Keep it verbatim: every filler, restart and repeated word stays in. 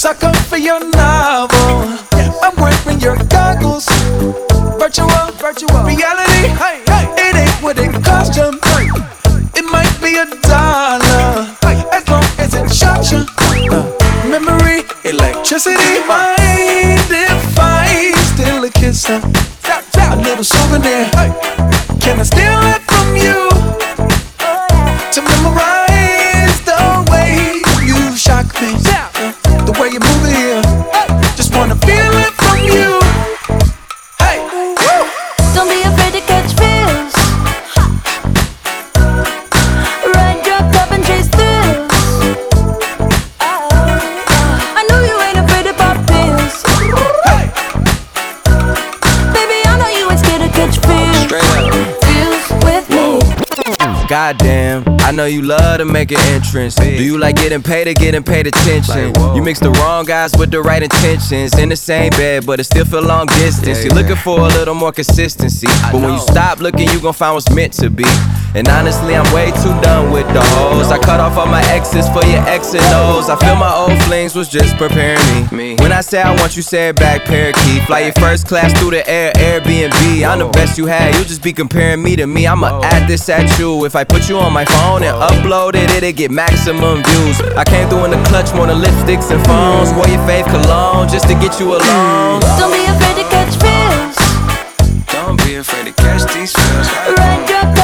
sucker for your novel. I'm wearing your goggles. Virtual, virtual reality. It ain't what it cost you. It might be a dollar, as long as it shocks you. Uh, memory, electricity. Mind if I steal a kiss? Uh, a little souvenir. Can I steal it from you? To memorize the way you shock me, uh, the way you move it here. Just wanna feel it from you. Hey, woo. Don't be afraid to catch feels. Ride your cup and chase thrills. I know you ain't afraid to pop pills. Hey. Baby, I know you ain't scared to catch feels. Straight up. Feels with me. Goddamn, I know you love to make an entrance. Do you like getting paid or getting paid attention? You mix the wrong guys with the right intentions. In the same bed, but it still feel long distance. You're looking for a little more consistency, but when you stop looking, you gon' find what's meant to be. And honestly, I'm way too done with the hoes. I cut off all my exes for your X and O's. I feel my old flings was just preparing me. When I say I want you, say it back, parakeet. Fly your first class through the air, Airbnb. I'm the best you had, you'll just be comparing me to me. I'ma add this at you. If I put you on my phone and upload it, it'll get maximum views. I came through in the clutch more than lipsticks and phones. Wore your fave cologne just to get you alone. Don't be afraid to catch feels. Don't be afraid to catch these feels. Ride your